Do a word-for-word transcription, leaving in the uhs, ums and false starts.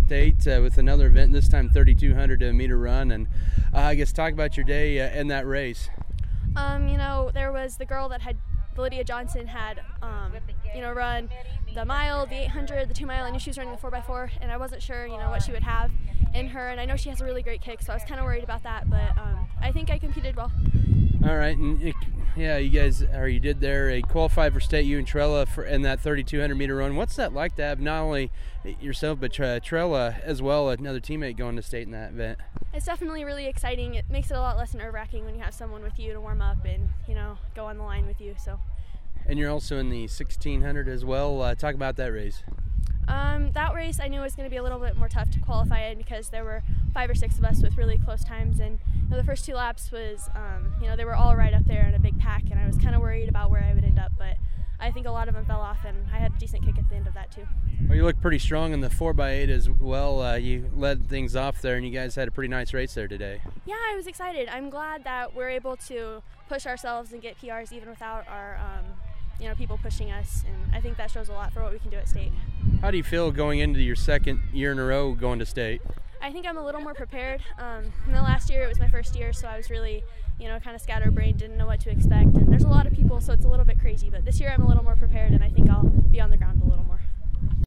State uh, with another event, this time thirty-two hundred meter run. And uh, I guess talk about your day uh, in that race. Um, you know, there was the girl that had, Lydia Johnson had, um, you know, run the mile, the eight hundred, the two mile. I knew she was running the four by four, and I wasn't sure, you know, what she would have in her. And I know she has a really great kick, so I was kind of worried about that. But um, I think I competed well. All right, and it, yeah, you guys, or you did there, a qualify for state, you and Trella, for in that thirty-two hundred meter run. What's that like to have not only yourself but uh, Trella as well, another teammate going to state in that event? It's definitely really exciting. It makes it a lot less nerve-wracking when you have someone with you to warm up and, you know, go on the line with you. So. And you're also in the sixteen hundred as well. Uh, talk about that race. Um, that race I knew was going to be a little bit more tough to qualify in because there were five or six of us with really close times, and you know, the first two laps was, um, you know, they were all right up there in a big pack, and I was kind of worried about where I would end up, but I think a lot of them fell off, and I had a decent kick at the end of that too. Well, you look pretty strong in the four by eight as well. Uh, you led things off there, and you guys had a pretty nice race there today. Yeah, I was excited. I'm glad that we're able to push ourselves and get P Rs even without our um, you know, people pushing us, and I think that shows a lot for what we can do at state. How do you feel going into your second year in a row going to state? I think I'm a little more prepared. Um, in the last year, it was my first year, so I was really, you know, kind of scatterbrained, didn't know what to expect, and there's a lot of people, so it's a little bit crazy, but this year I'm a little more prepared, and I think I'll be on the ground a little more.